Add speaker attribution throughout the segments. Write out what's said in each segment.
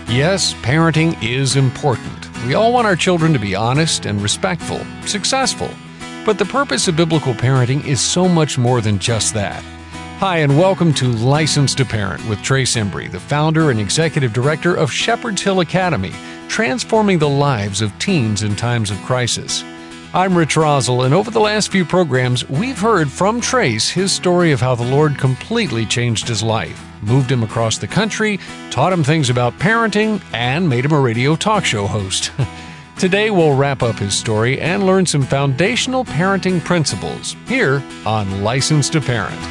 Speaker 1: Yes, parenting is important. We all want our children to be honest and respectful, successful. But the purpose of biblical parenting is so much more than just that. Hi, and welcome to Licensed to Parent with Trace Embry, the founder and executive director of Shepherd's Hill Academy, transforming the lives of teens in times of crisis. I'm Rich Rosell, and over the last few programs, we've heard from Trace his story of how the Lord completely changed his life, moved him across the country, taught him things about parenting, and made him a radio talk show host. Today, we'll wrap up his story and learn some foundational parenting principles here on Licensed to Parent.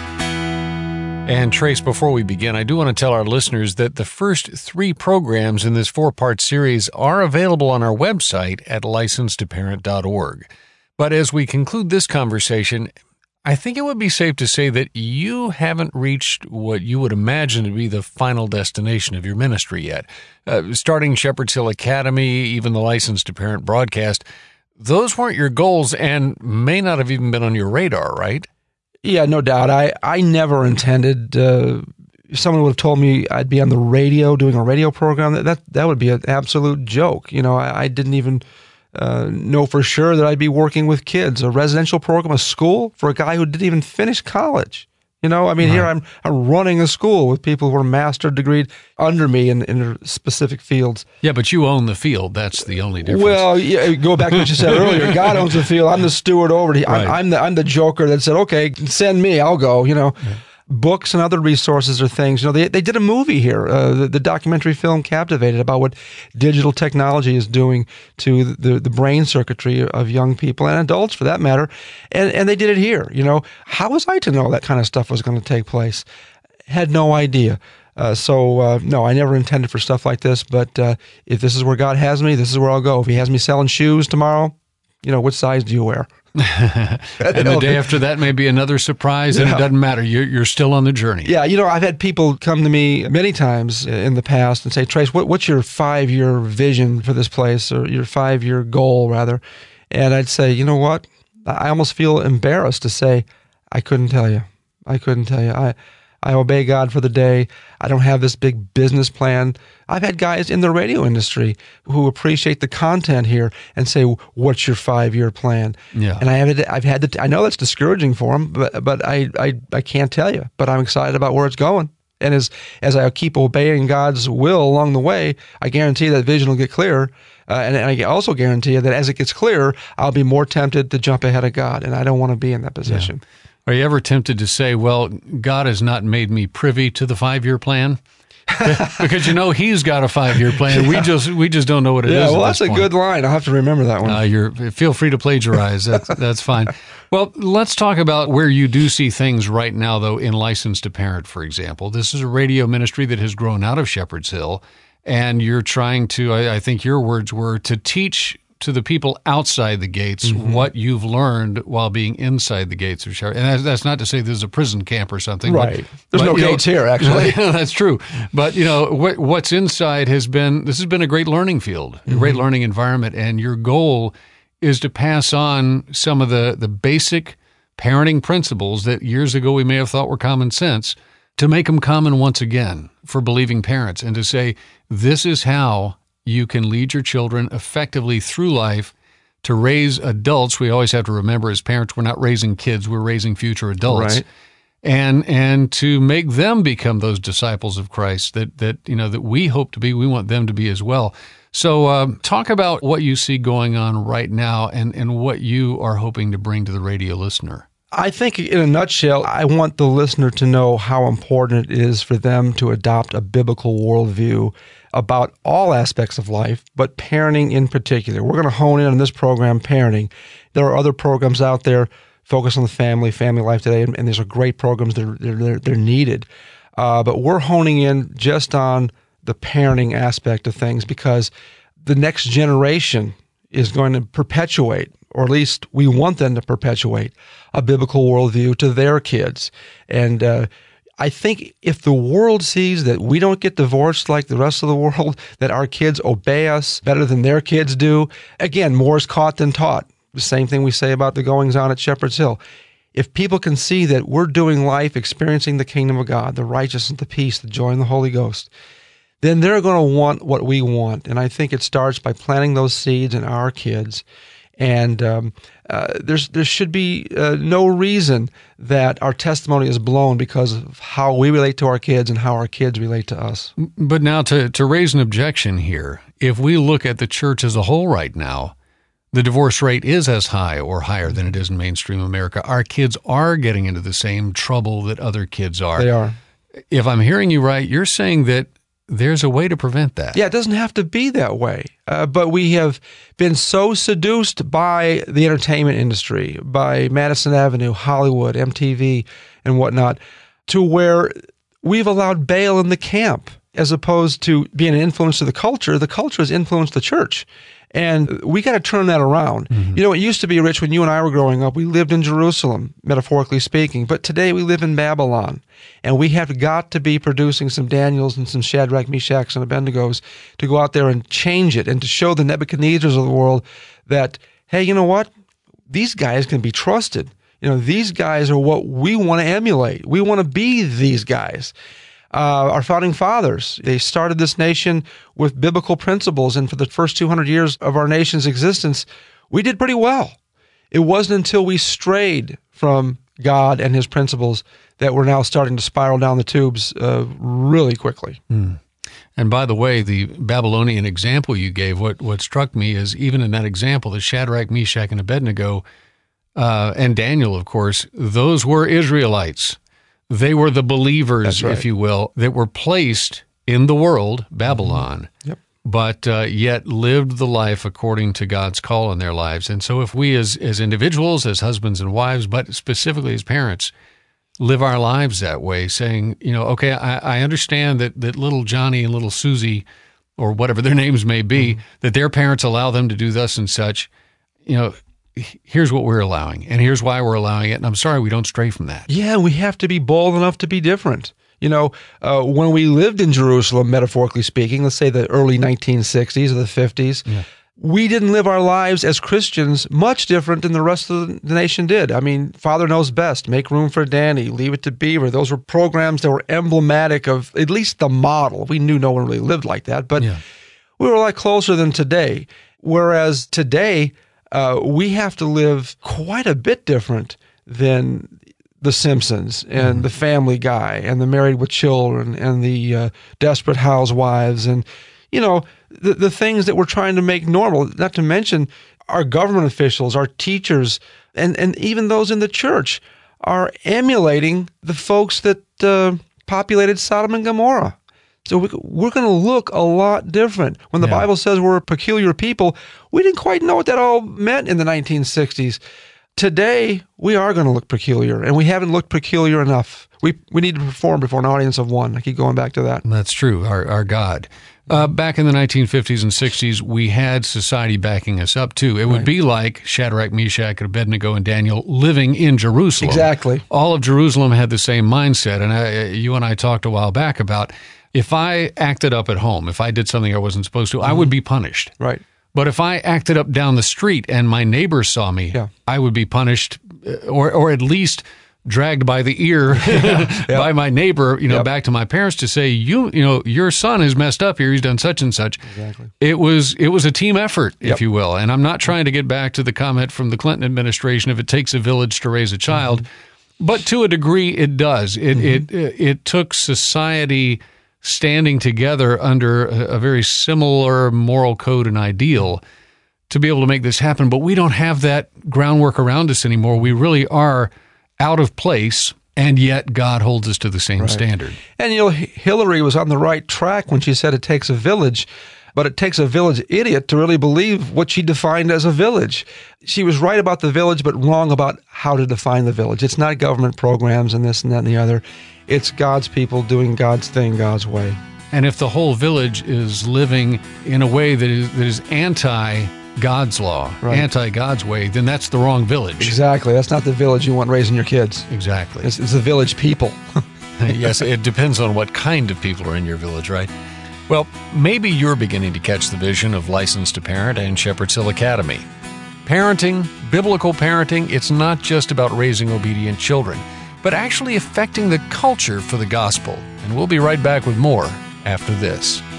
Speaker 1: And Trace, before we begin, I do want to tell our listeners that the first 3 programs in this 4-part series are available on our website at licensedtoparent.org. But as we conclude this conversation, I think it would be safe to say that you haven't reached what you would imagine to be the final destination of your ministry yet. Starting Shepherd's Hill Academy, even the Licensed to Parent broadcast, those weren't your goals and may not have even been on your radar, right?
Speaker 2: Yeah, no doubt. I never intended, if someone would have told me I'd be on the radio doing a radio program, that would be an absolute joke. You know, I didn't even know for sure that I'd be working with kids, a residential program, a school for a guy who didn't even finish college. You know, I mean, Here I'm running a school with people who are master degreed under me in their specific fields.
Speaker 1: Yeah, but you own the field. That's the only difference.
Speaker 2: Well, yeah, go back to what you said earlier. God owns the field. I'm the steward over it.
Speaker 1: Right.
Speaker 2: I'm the joker that said, okay, send me, I'll go, you know. Yeah. Books and other resources are things. You know, they did a movie here, the documentary film Captivated, about what digital technology is doing to the brain circuitry of young people and adults, for that matter. And they did it here. You know, how was I to know that kind of stuff was going to take place? Had no idea. No, I never intended for stuff like this. But if this is where God has me, this is where I'll go. If He has me selling shoes tomorrow, you know, what size do you wear?
Speaker 1: And the day after that may be another surprise, and it doesn't matter. You're still on the journey.
Speaker 2: Yeah, you know, I've had people come to me many times in the past and say, Trace, what's your 5-year vision for this place, or your 5-year goal, rather? And I'd say, you know what? I almost feel embarrassed to say, I couldn't tell you. I obey God for the day. I don't have this big business plan. I've had guys in the radio industry who appreciate the content here and say, "What's your 5-year plan?"
Speaker 1: Yeah.
Speaker 2: And I know that's discouraging for them, but I can't tell you. But I'm excited about where it's going. And as I keep obeying God's will along the way, I guarantee that vision will get clearer. And I also guarantee you that as it gets clearer, I'll be more tempted to jump ahead of God, and I don't want to be in that position.
Speaker 1: Yeah. Are you ever tempted to say, well, God has not made me privy to the 5-year plan? Because, you know, He's got a 5-year plan. Yeah. We just don't know what it is.
Speaker 2: Yeah, well, that's a good line. I'll have to remember that one.
Speaker 1: Feel free to plagiarize. That's fine. Well, let's talk about where you do see things right now, though, in Licensed to Parent, for example. This is a radio ministry that has grown out of Shepherd's Hill, and you're trying to, I think your words were, to teach to the people outside the gates what you've learned while being inside the gates of Shepherd. And that's not to say this is a prison camp or something.
Speaker 2: Right. There's no gates here, actually.
Speaker 1: That's true. But, you know, what's inside has been a great learning field, a great learning environment. And your goal is to pass on some of the basic parenting principles that years ago we may have thought were common sense, to make them common once again for believing parents, and to say, this is how you can lead your children effectively through life to raise adults. We always have to remember, as parents, we're not raising kids, we're raising future adults.
Speaker 2: Right.
Speaker 1: And to make them become those disciples of Christ that we hope to be, we want them to be as well. So talk about what you see going on right now and what you are hoping to bring to the radio listener.
Speaker 2: I think, in a nutshell, I want the listener to know how important it is for them to adopt a biblical worldview about all aspects of life, but parenting in particular. We're going to hone in on this program, parenting. There are other programs out there focused on the family life today, and these are great programs. They're needed. But we're honing in just on the parenting aspect of things, because the next generation is going to perpetuate, or at least we want them to perpetuate, a biblical worldview to their kids. And I think if the world sees that we don't get divorced like the rest of the world, that our kids obey us better than their kids do, again, more is caught than taught. The same thing we say about the goings-on at Shepherd's Hill. If people can see that we're doing life, experiencing the kingdom of God, the righteousness, the peace, the joy, and the Holy Ghost, then they're going to want what we want. And I think it starts by planting those seeds in our kids. And there should be no reason that our testimony is blown because of how we relate to our kids and how our kids relate to us.
Speaker 1: But now to raise an objection here, if we look at the church as a whole right now, the divorce rate is as high or higher than it is in mainstream America. Our kids are getting into the same trouble that other kids are.
Speaker 2: They are.
Speaker 1: If I'm hearing you right, you're saying that there's a way to prevent that.
Speaker 2: Yeah, it doesn't have to be that way. But we have been so seduced by the entertainment industry, by Madison Avenue, Hollywood, MTV, and whatnot, to where we've allowed Baal in the camp as opposed to being an influence to the culture. The culture has influenced the church. And we got to turn that around. Mm-hmm. You know, it used to be, Rich, when you and I were growing up, we lived in Jerusalem, metaphorically speaking. But today we live in Babylon. And we have got to be producing some Daniels and some Shadrach, Meshachs, and Abednegos to go out there and change it and to show the Nebuchadnezzars of the world that, hey, you know what? These guys can be trusted. You know, these guys are what we want to emulate. We want to be these guys. Our founding fathers, they started this nation with biblical principles, and for the first 200 years of our nation's existence, we did pretty well. It wasn't until we strayed from God and His principles that we're now starting to spiral down the tubes really quickly.
Speaker 1: And by the way, the Babylonian example you gave, what struck me is even in that example, the Shadrach, Meshach, and Abednego, and Daniel, of course, those were Israelites. They were the believers, right, if you will, that were placed in the world, Babylon, but yet lived the life according to God's call in their lives. And so if we as individuals, as husbands and wives, but specifically as parents, live our lives that way, saying, you know, okay, I understand that little Johnny and little Susie, or whatever their names may be, that their parents allow them to do thus and such, you know, here's what we're allowing, and here's why we're allowing it, and I'm sorry we don't stray from that.
Speaker 2: Yeah, we have to be bold enough to be different. You know, when we lived in Jerusalem, metaphorically speaking, let's say the early 1960s or the 50s, we didn't live our lives as Christians much different than the rest of the nation did. I mean, Father Knows Best, Make Room for Danny, Leave It to Beaver. Those were programs that were emblematic of at least the model. We knew no one really lived like that, but we were a lot closer than today. Whereas today, we have to live quite a bit different than The Simpsons and The Family Guy and the Married with Children and the Desperate Housewives and, you know, the things that we're trying to make normal, not to mention our government officials, our teachers, and even those in the church are emulating the folks that populated Sodom and Gomorrah. So we're going to look a lot different. When the Bible says we're a peculiar people, we didn't quite know what that all meant in the 1960s. Today, we are going to look peculiar, and we haven't looked peculiar enough. We need to perform before an audience of one. I keep going back to that.
Speaker 1: That's true, our God. Back in the 1950s and 60s, we had society backing us up, too. It would be like Shadrach, Meshach, Abednego, and Daniel living in Jerusalem.
Speaker 2: Exactly.
Speaker 1: All of Jerusalem had the same mindset, and you and I talked a while back about if I acted up at home, if I did something I wasn't supposed to, I would be punished.
Speaker 2: Right.
Speaker 1: But if I acted up down the street and my neighbor saw me, I would be punished or at least dragged by the ear by my neighbor, back to my parents to say, your son has messed up here. He's done such and such.
Speaker 2: Exactly.
Speaker 1: It was a team effort, if you will. And I'm not trying to get back to the comment from the Clinton administration, if it takes a village to raise a child, but to a degree it does. It took society standing together under a very similar moral code and ideal to be able to make this happen. But we don't have that groundwork around us anymore. We really are out of place, and yet God holds us to the same standard.
Speaker 2: And, Hillary was on the right track when she said it takes a village, but it takes a village idiot to really believe what she defined as a village. She was right about the village, but wrong about how to define the village. It's not government programs and this and that and the other. It's God's people doing God's thing, God's way.
Speaker 1: And if the whole village is living in a way that is anti-God's law, anti-God's way, then that's the wrong village.
Speaker 2: Exactly. That's not the village you want raising your kids.
Speaker 1: Exactly.
Speaker 2: It's the village people.
Speaker 1: Yes, it depends on what kind of people are in your village, right? Well, maybe you're beginning to catch the vision of License to Parent and Shepherd's Hill Academy. Parenting, biblical parenting, it's not just about raising obedient children, but actually affecting the culture for the gospel. And we'll be right back with more after this.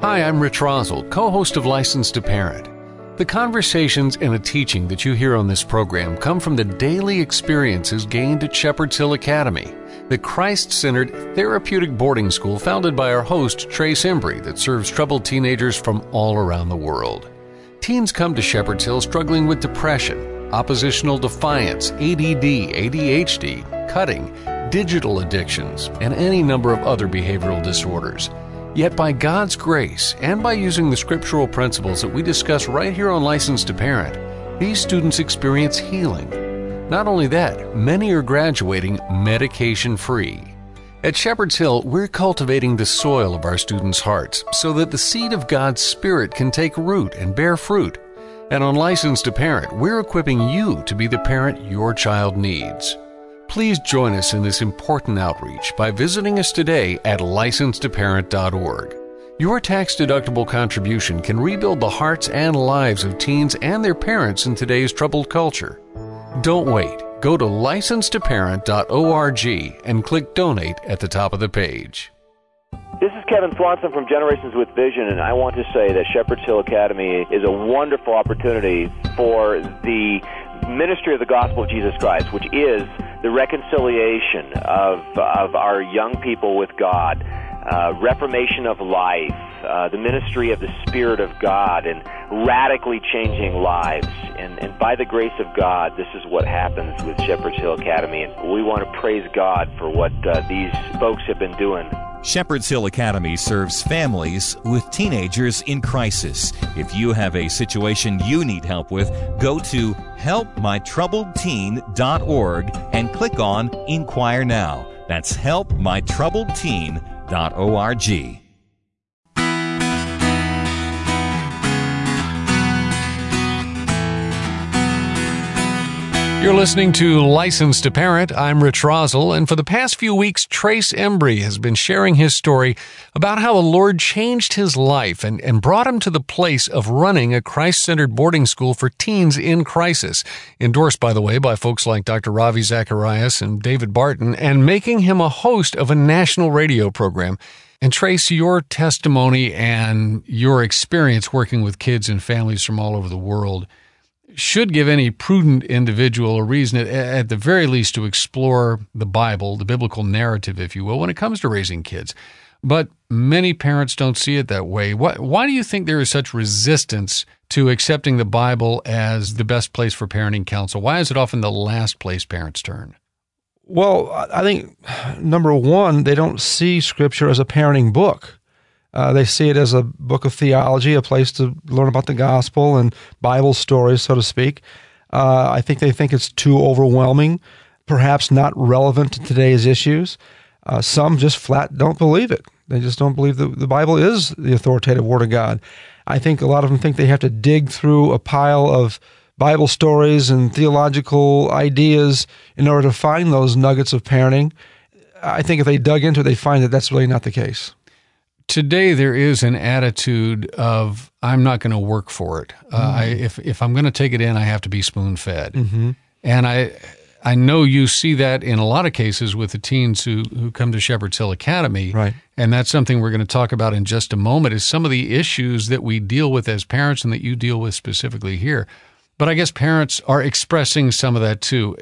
Speaker 1: Hi, I'm Rich Rosell, co-host of Licensed to Parent. The conversations and the teaching that you hear on this program come from the daily experiences gained at Shepherd's Hill Academy, the Christ-centered therapeutic boarding school founded by our host, Trace Embry, that serves troubled teenagers from all around the world. Teens come to Shepherd's Hill struggling with depression, oppositional defiance, ADD, ADHD, cutting, digital addictions, and any number of other behavioral disorders. Yet by God's grace and by using the scriptural principles that we discuss right here on Licensed to Parent, these students experience healing. Not only that, many are graduating medication-free. At Shepherd's Hill, we're cultivating the soil of our students' hearts so that the seed of God's Spirit can take root and bear fruit. And on Licensed to Parent, we're equipping you to be the parent your child needs. Please join us in this important outreach by visiting us today at licensedtoparent.org. Your tax-deductible contribution can rebuild the hearts and lives of teens and their parents in today's troubled culture. Don't wait. Go to licensedtoparent.org and click Donate at the top of the page.
Speaker 3: This is Kevin Swanson from Generations with Vision, and I want to say that Shepherd's Hill Academy is a wonderful opportunity for the ministry of the gospel of Jesus Christ, which is the reconciliation of our young people with God, reformation of life, the ministry of the Spirit of God, and radically changing lives. And by the grace of God, this is what happens with Shepherd's Hill Academy. And we want to praise God for what these folks have been doing.
Speaker 4: Shepherd's Hill Academy serves families with teenagers in crisis. If you have a situation you need help with, go to helpmytroubledteen.org and click on Inquire Now. That's helpmytroubledteen.org.
Speaker 1: You're listening to Licensed to Parent. I'm Rich Rosell, and for the past few weeks, Trace Embry has been sharing his story about how the Lord changed his life and brought him to the place of running a Christ-centered boarding school for teens in crisis, endorsed, by the way, by folks like Dr. Ravi Zacharias and David Barton, and making him a host of a national radio program. And Trace, your testimony and your experience working with kids and families from all over the world should give any prudent individual a reason, at the very least, to explore the Bible, the biblical narrative, if you will, when it comes to raising kids. But many parents don't see it that way. Why do you think there is such resistance to accepting the Bible as the best place for parenting counsel? Why is it often the last place parents turn?
Speaker 2: Well, I think, number one, they don't see Scripture as a parenting book. They see it as a book of theology, a place to learn about the gospel and Bible stories, so to speak. I think they think it's too overwhelming, perhaps not relevant to today's issues. Some just flat don't believe it. They just don't believe the Bible is the authoritative Word of God. I think a lot of them think they have to dig through a pile of Bible stories and theological ideas in order to find those nuggets of parenting. I think if they dug into it, they find that that's really not the case.
Speaker 1: Today, there is an attitude of, I'm not going to work for it. If I'm going to take it in, I have to be spoon-fed. Mm-hmm. And I know you see that in a lot of cases with the teens who come to Shepherd's Hill Academy. Right. And that's something we're going to talk about in just a moment, is some of the issues that we deal with as parents and that you deal with specifically here. But I guess parents are expressing some of that too.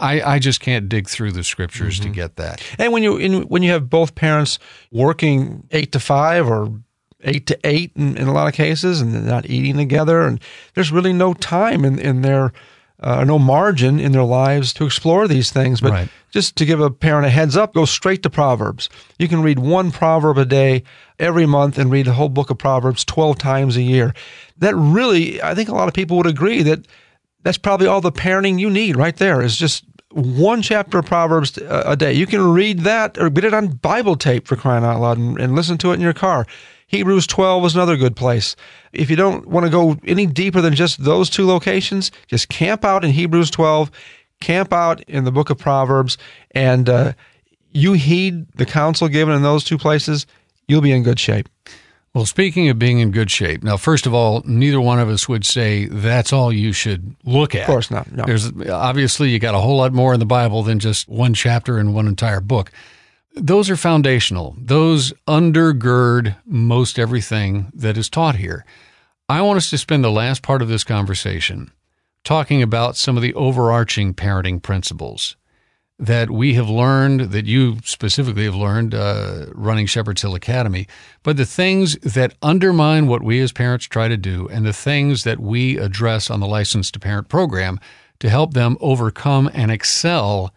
Speaker 1: I just can't dig through the Scriptures to get that.
Speaker 2: And when you have both parents working 8 to 5 or 8 to 8 in a lot of cases, and they're not eating together, and there's really no time in their no margin in their lives to explore these things. But just to give a parent a heads up, go straight to Proverbs. You can read one proverb a day every month and read the whole book of Proverbs 12 times a year. That really, I think a lot of people would agree that that's probably all the parenting you need right there, is just one chapter of Proverbs a day. You can read that or get it on Bible tape, for crying out loud, and listen to it in your car. Hebrews 12 is another good place. If you don't want to go any deeper than just those two locations, just camp out in Hebrews 12, camp out in the book of Proverbs, and you heed the counsel given in those two places, you'll be in good shape.
Speaker 1: Well, speaking of being in good shape, now, first of all, neither one of us would say that's all you should look at.
Speaker 2: Of course not, no.
Speaker 1: There's obviously, you got a whole lot more in the Bible than just one chapter and one entire book. those are foundational. Those undergird most everything that is taught here. I want us to spend the last part of this conversation talking about some of the overarching parenting principles that we have learned, that you specifically have learned running Shepherd's Hill Academy, but the things that undermine what we as parents try to do and the things that we address on the Licensed to Parent program to help them overcome and excel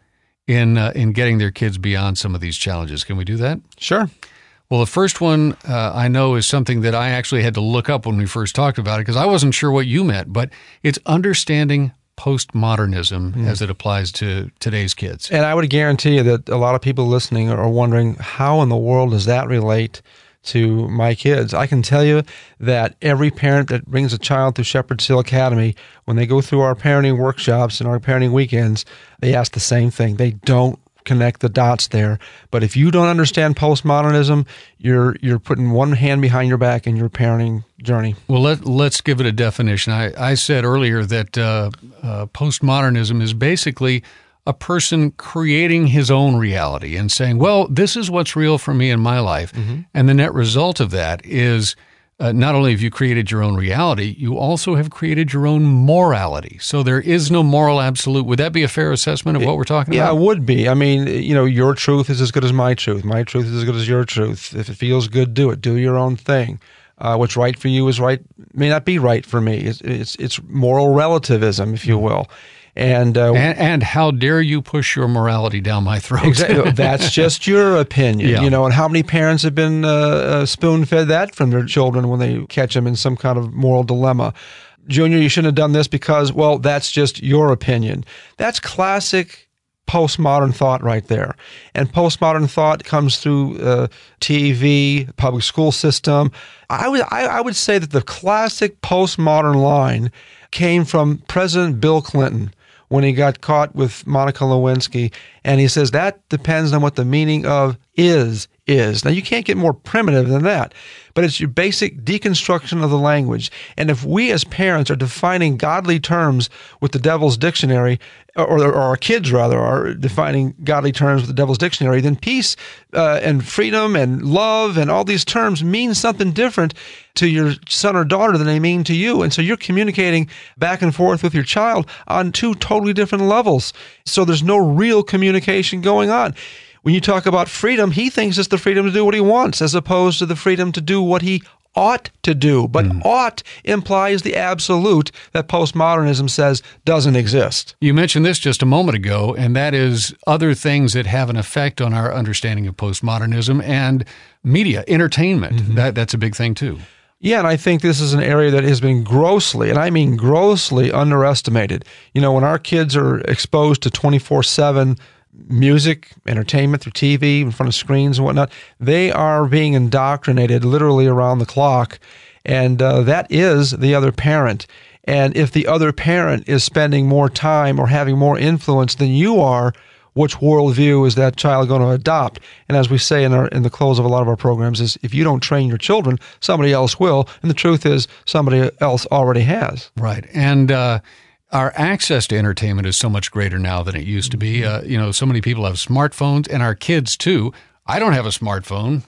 Speaker 1: in getting their kids beyond some of these challenges. Can we do that?
Speaker 2: Sure.
Speaker 1: Well, the first one I know is something that I actually had to look up when we first talked about it because I wasn't sure what you meant, but it's understanding postmodernism as it applies to today's kids.
Speaker 2: And I would guarantee you that a lot of people listening are wondering, how in the world does that relate to my kids? I can tell you that every parent that brings a child through Shepherd's Hill Academy, when they go through our parenting workshops and our parenting weekends, they ask the same thing. They don't connect the dots there. But if you don't understand postmodernism, you're putting one hand behind your back in your parenting journey.
Speaker 1: Well, let's give it a definition. I said earlier that postmodernism is basically a person creating his own reality and saying, well, this is what's real for me in my life. Mm-hmm. And the net result of that is not only have you created your own reality, you also have created your own morality. So there is no moral absolute. Would that be a fair assessment of what we're talking about?
Speaker 2: Yeah, it would be. I mean, your truth is as good as my truth. My truth is as good as your truth. If it feels good, do it. Do your own thing. What's right for you is right, may not be right for me. It's moral relativism, if you will. And
Speaker 1: how dare you push your morality down my throat?
Speaker 2: Exactly. That's just your opinion,
Speaker 1: yeah.
Speaker 2: And how many parents have been spoon-fed that from their children when they catch them in some kind of moral dilemma? Junior, you shouldn't have done this because, well, that's just your opinion. That's classic postmodern thought right there. And postmodern thought comes through TV, public school system. I would say that the classic postmodern line came from President Bill Clinton when he got caught with Monica Lewinsky, and he says that depends on what the meaning of is. Now, you can't get more primitive than that, but it's your basic deconstruction of the language. And if we as parents are defining godly terms with the Devil's Dictionary, or our kids, rather, are defining godly terms with the Devil's Dictionary, then peace and freedom and love and all these terms mean something different to your son or daughter than they mean to you. And so you're communicating back and forth with your child on two totally different levels. So there's no real communication going on. When you talk about freedom, he thinks it's the freedom to do what he wants as opposed to the freedom to do what he ought to do. But ought implies the absolute that postmodernism says doesn't exist.
Speaker 1: You mentioned this just a moment ago, and that is other things that have an effect on our understanding of postmodernism and media, entertainment. Mm-hmm. That's a big thing too.
Speaker 2: Yeah, and I think this is an area that has been grossly, and I mean grossly, underestimated. When our kids are exposed to 24/7 music, entertainment through TV, in front of screens and whatnot, they are being indoctrinated literally around the clock, and that is the other parent. And if the other parent is spending more time or having more influence than you are, which worldview is that child going to adopt? And as we say in the close of a lot of our programs, is if you don't train your children, somebody else will. And the truth is, somebody else already has.
Speaker 1: Right. And our access to entertainment is so much greater now than it used to be. So many people have smartphones, and our kids too. I don't have a smartphone.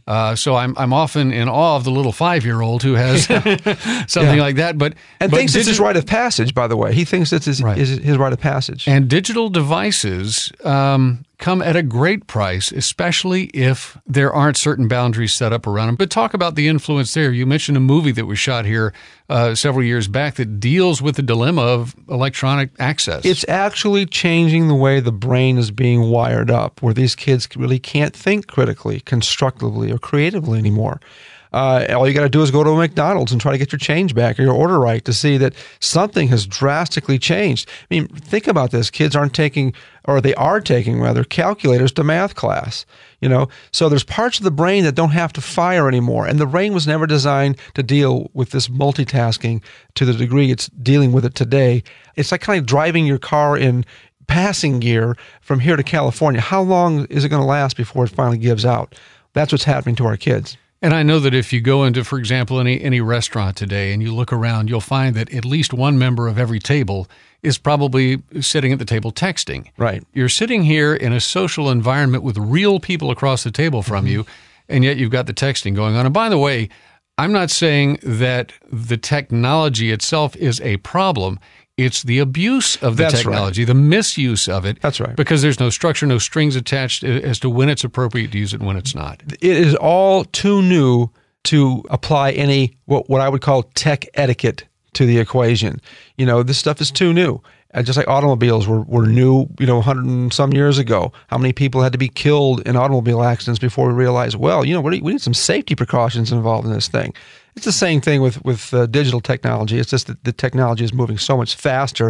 Speaker 1: So I'm often in awe of the little 5-year-old who has something like that. But
Speaker 2: thinks it's his rite of passage, by the way. He thinks it's his rite of passage.
Speaker 1: And digital devices come at a great price, especially if there aren't certain boundaries set up around them. But talk about the influence there. You mentioned a movie that was shot here several years back that deals with the dilemma of electronic access.
Speaker 2: It's actually changing the way the brain is being wired up, where these kids really can't think critically, constructively, or creatively anymore. All you got to do is go to a McDonald's and try to get your change back or your order right to see that something has drastically changed. I mean, think about this. Kids aren't taking, or they are taking, rather, calculators to math class. So there's parts of the brain that don't have to fire anymore. And the brain was never designed to deal with this multitasking to the degree it's dealing with it today. It's like kind of driving your car in passing gear from here to California. How long is it going to last before it finally gives out? That's what's happening to our kids.
Speaker 1: And I know that if you go into, for example, any restaurant today and you look around, you'll find that at least one member of every table is probably sitting at the table texting.
Speaker 2: Right.
Speaker 1: You're sitting here in a social environment with real people across the table from you, and yet you've got the texting going on. And by the way, I'm not saying that the technology itself is a problem. It's the abuse of the technology, the misuse of it.
Speaker 2: That's right.
Speaker 1: Because there's no structure, no strings attached as to when it's appropriate to use it and when it's not.
Speaker 2: It is all too new to apply any, what I would call tech etiquette to the equation. This stuff is too new. Just like automobiles were new, 100 and some years ago. How many people had to be killed in automobile accidents before we realized, well, we need some safety precautions involved in this thing. It's the same thing with digital technology. It's just that the technology is moving so much faster,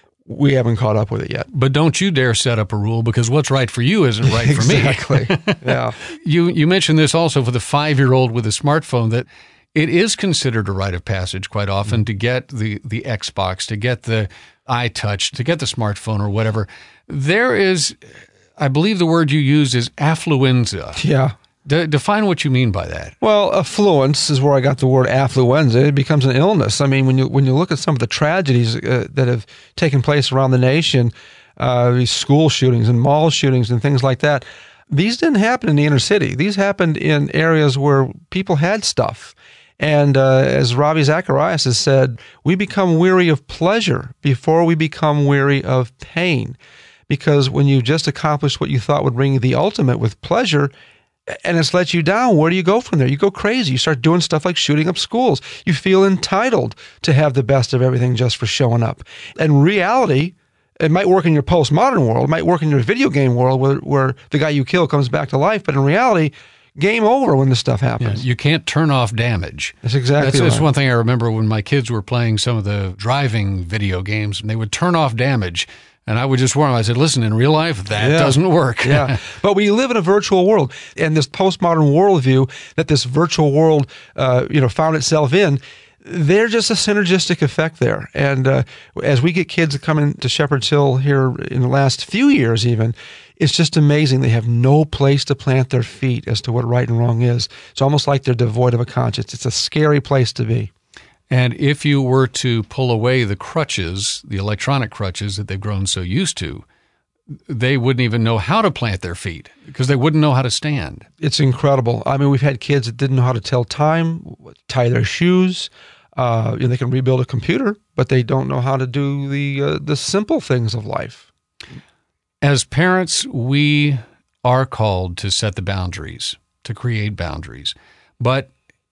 Speaker 2: we haven't caught up with it yet.
Speaker 1: But don't you dare set up a rule, because what's right for you isn't right for me.
Speaker 2: Exactly. Yeah.
Speaker 1: You mentioned this also for the 5-year-old with a smartphone, that it is considered a rite of passage quite often to get the Xbox, to get the iTouch, to get the smartphone or whatever. There is, I believe the word you used is affluenza.
Speaker 2: Yeah.
Speaker 1: Define what you mean by that.
Speaker 2: Well, affluence is where I got the word affluenza. It becomes an illness. I mean, when you look at some of the tragedies that have taken place around the nation, these school shootings and mall shootings and things like that, these didn't happen in the inner city. These happened in areas where people had stuff. And as Ravi Zacharias has said, we become weary of pleasure before we become weary of pain. Because when you just accomplished what you thought would bring you the ultimate with pleasure, and it's let you down, where do you go from there? You go crazy. You start doing stuff like shooting up schools. You feel entitled to have the best of everything just for showing up. And reality, it might work in your postmodern world. It might work in your video game world where the guy you kill comes back to life. But in reality, game over when this stuff happens.
Speaker 1: Yeah, you can't turn off damage.
Speaker 2: That's exactly right.
Speaker 1: That's one thing I remember when my kids were playing some of the driving video games, and they would turn off damage. And I would just warn them. I said, listen, in real life, that doesn't work.
Speaker 2: Yeah. But we live in a virtual world, and this postmodern worldview that this virtual world, found itself in, there's just a synergistic effect there. And as we get kids coming to Shepherd's Hill here in the last few years even, it's just amazing. They have no place to plant their feet as to what right and wrong is. It's almost like they're devoid of a conscience. It's a scary place to be.
Speaker 1: And if you were to pull away the crutches, the electronic crutches that they've grown so used to, they wouldn't even know how to plant their feet because they wouldn't know how to stand.
Speaker 2: It's incredible. I mean, we've had kids that didn't know how to tell time, tie their shoes. They can rebuild a computer, but they don't know how to do the simple things of life.
Speaker 1: As parents, we are called to set the boundaries, to create boundaries. But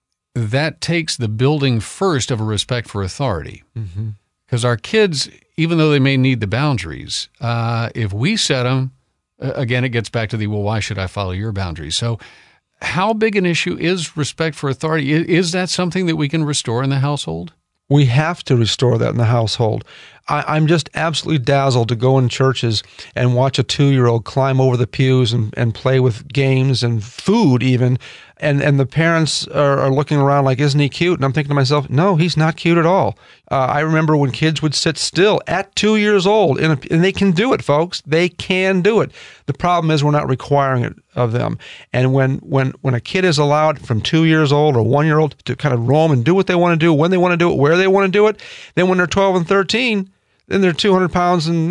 Speaker 1: that takes the building first of a respect for authority. Because our kids, even though they may need the boundaries, if we set them, again, it gets back to why should I follow your boundaries? So how big an issue is respect for authority? Is that something that we can restore in the household?
Speaker 2: We have to restore that in the household. I'm just absolutely dazzled to go in churches and watch a 2-year-old climb over the pews and play with games and food even. And the parents are looking around like, isn't he cute? And I'm thinking to myself, no, he's not cute at all. I remember when kids would sit still at 2 years old, and they can do it, folks. They can do it. The problem is we're not requiring it of them. And when a kid is allowed from 2 years old or 1 year old to kind of roam and do what they want to do, when they want to do it, where they want to do it, then when they're 12 and 13, then they're 200 pounds and,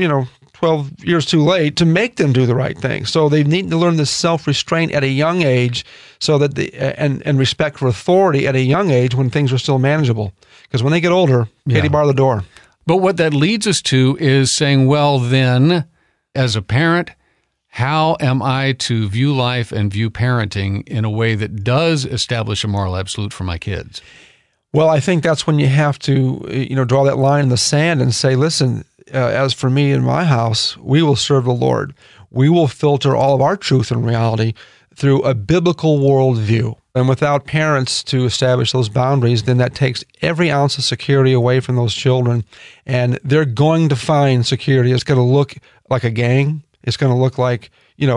Speaker 2: 12 years too late to make them do the right thing. So they need to learn this self-restraint at a young age, so that and respect for authority at a young age when things are still manageable. Because when they get older, Katie bar the door.
Speaker 1: But what that leads us to is saying, well, then, as a parent, how am I to view life and view parenting in a way that does establish a moral absolute for my kids?
Speaker 2: Well, I think that's when you have to, draw that line in the sand and say, listen, as for me and my house, we will serve the Lord. We will filter all of our truth and reality through a biblical worldview. And without parents to establish those boundaries, then that takes every ounce of security away from those children. And they're going to find security. It's going to look like a gang. It's going to look like,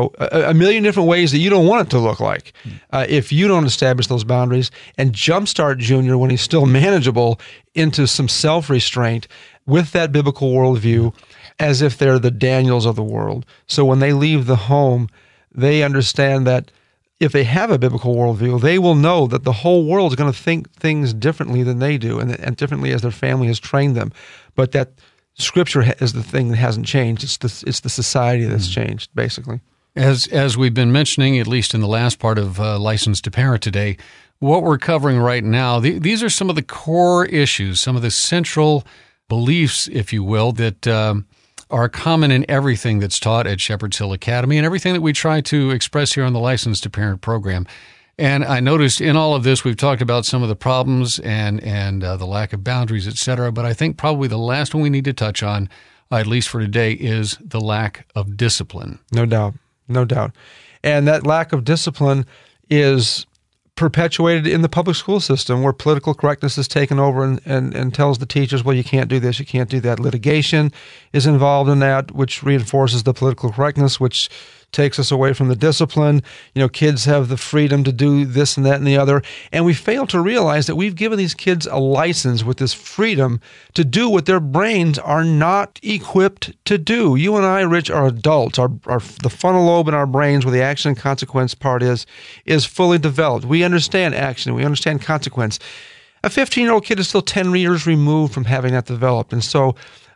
Speaker 2: a million different ways that you don't want it to look like if you don't establish those boundaries and jumpstart Junior when he's still manageable into some self-restraint with that biblical worldview as if they're the Daniels of the world. So when they leave the home, they understand that if they have a biblical worldview, they will know that the whole world is going to think things differently than they do and differently as their family has trained them. But that Scripture is the thing that hasn't changed. It's the society that's changed, basically.
Speaker 1: As we've been mentioning, at least in the last part of License to Parent today, what we're covering right now, these are some of the core issues, some of the central beliefs, if you will, that are common in everything that's taught at Shepherd's Hill Academy and everything that we try to express here on the License to Parent program. And I noticed in all of this, we've talked about some of the problems and the lack of boundaries, et cetera. But I think probably the last one we need to touch on, at least for today, is the lack of discipline.
Speaker 2: No doubt. No doubt. And that lack of discipline is perpetuated in the public school system, where political correctness is taken over and tells the teachers, well, you can't do this, you can't do that. Litigation is involved in that, which reinforces the political correctness, which takes us away from the discipline. Kids have the freedom to do this and that and the other. And we fail to realize that we've given these kids a license with this freedom to do what their brains are not equipped to do. You and I, Rich, are adults. The frontal lobe in our brains, where the action and consequence part is fully developed. We understand action. We understand consequence. A 15-year-old kid is still 10 years removed from having that developed. And so,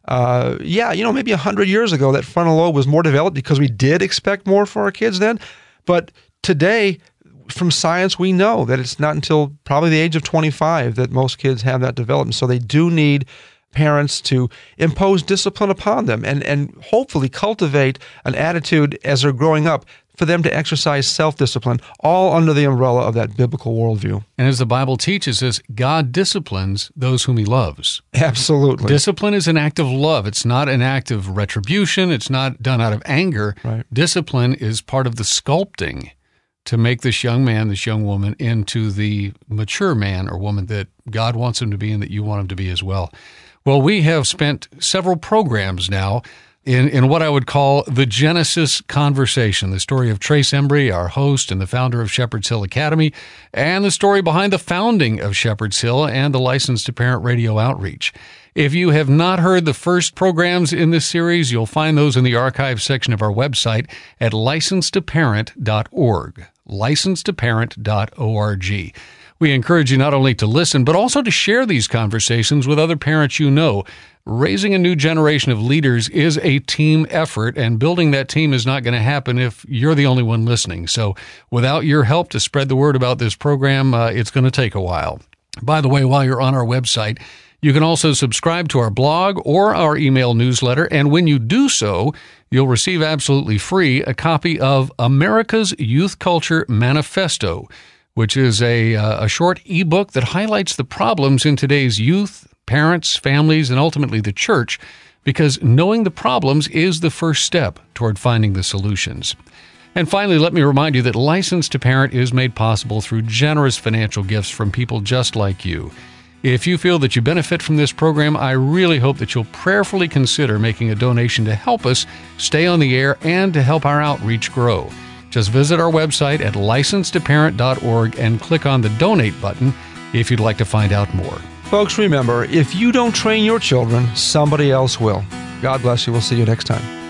Speaker 2: maybe 100 years ago, that frontal lobe was more developed because we did expect more for our kids then. But today, from science, we know that it's not until probably the age of 25 that most kids have that development. So they do need parents to impose discipline upon them and hopefully cultivate an attitude as they're growing up for them to exercise self-discipline, all under the umbrella of that biblical worldview.
Speaker 1: And as the Bible teaches us, God disciplines those whom He loves.
Speaker 2: Absolutely.
Speaker 1: Discipline is an act of love. It's not an act of retribution. It's not done out of anger.
Speaker 2: Right.
Speaker 1: Discipline is part of the sculpting to make this young man, this young woman, into the mature man or woman that God wants them to be and that you want them to be as well. Well, we have spent several programs now in what I would call the Genesis conversation, the story of Trace Embry, our host and the founder of Shepherd's Hill Academy, and the story behind the founding of Shepherd's Hill and the License to Parent radio outreach. If you have not heard the first programs in this series, you'll find those in the archive section of our website at licencetoparent.org, licencetoparent.org. We encourage you not only to listen, but also to share these conversations with other parents you know. Raising a new generation of leaders is a team effort, and building that team is not going to happen if you're the only one listening. So without your help to spread the word about this program, it's going to take a while. By the way, while you're on our website, you can also subscribe to our blog or our email newsletter, and when you do so, you'll receive absolutely free a copy of America's Youth Culture Manifesto, which is a short ebook that highlights the problems in today's youth, parents, families, and ultimately the church, because knowing the problems is the first step toward finding the solutions. And finally, let me remind you that License to Parent is made possible through generous financial gifts from people just like you. If you feel that you benefit from this program, I really hope that you'll prayerfully consider making a donation to help us stay on the air and to help our outreach grow. Just visit our website at licencetoparent.org and click on the Donate button if you'd like to find out more.
Speaker 2: Folks, remember, if you don't train your children, somebody else will. God bless you. We'll see you next time.